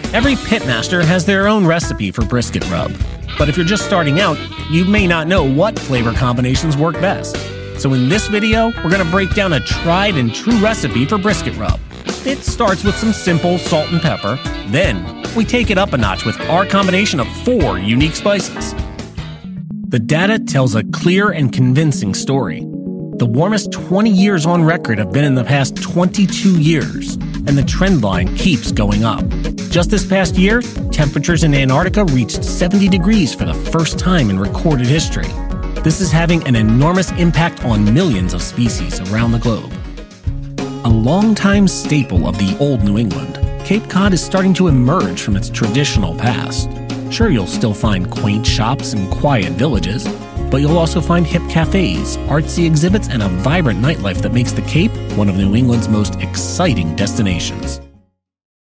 Every pitmaster has their own recipe for brisket rub. But if you're just starting out, you may not know what flavor combinations work best. So in this video, we're going to break down a tried and true recipe for brisket rub. It starts with some simple salt and pepper. Then, we take it up a notch with our combination of 4 unique spices. The data tells a clear and convincing story. The warmest 20 years on record have been in the past 22 years, and the trend line keeps going up. Just this past year, temperatures in Antarctica reached 70 degrees for the first time in recorded history. This is having an enormous impact on millions of species around the globe. A longtime staple of the old New England, Cape Cod is starting to emerge from its traditional past. Sure, you'll still find quaint shops and quiet villages, but you'll also find hip cafes, artsy exhibits, and a vibrant nightlife that makes the Cape one of New England's most exciting destinations.